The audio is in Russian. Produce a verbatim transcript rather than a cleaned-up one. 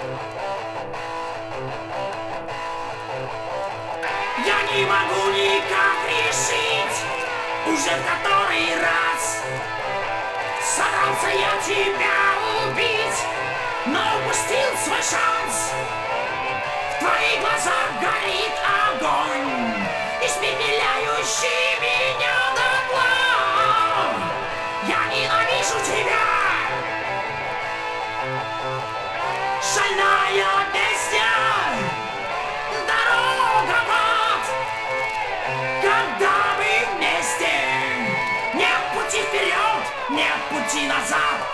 Я не могу никак решить, уже в который раз старался я тебя убить, но упустил свой шанс. В твоих глазах горит огонь, испепеляющий меня дотла. Я ненавижу тебя. Шальная песня, дорога в ад. Когда мы вместе, нет пути вперед, нет пути назад.